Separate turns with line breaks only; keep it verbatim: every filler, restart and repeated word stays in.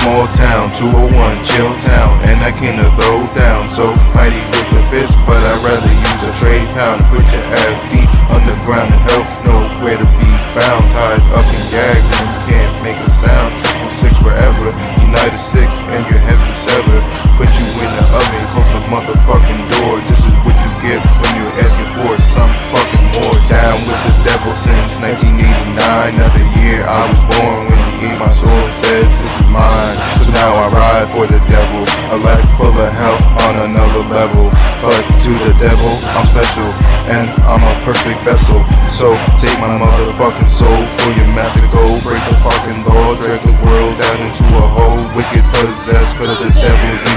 Small town, two oh one, chill town, and I came to throw down. So mighty with the fist, but I'd rather use a trade pound. Put your ass deep underground and help nowhere to be found. Tied up and gagged and you can't make a sound. Triple six forever, United six and your head be severed. Put you in the oven, close the motherfucking door. This is what you get when you're asking for some fucking more. Down with the devil since nineteen eighty-nine. Not the year I was born when he ate my soul and said this is mine. So now I ride for the devil, a life full of hell on another level. But to the devil, I'm special, and I'm a perfect vessel. So take my motherfucking soul for your master goal. Break the fucking law, drag the world down into a hole. Wicked possessed, cause the devil's in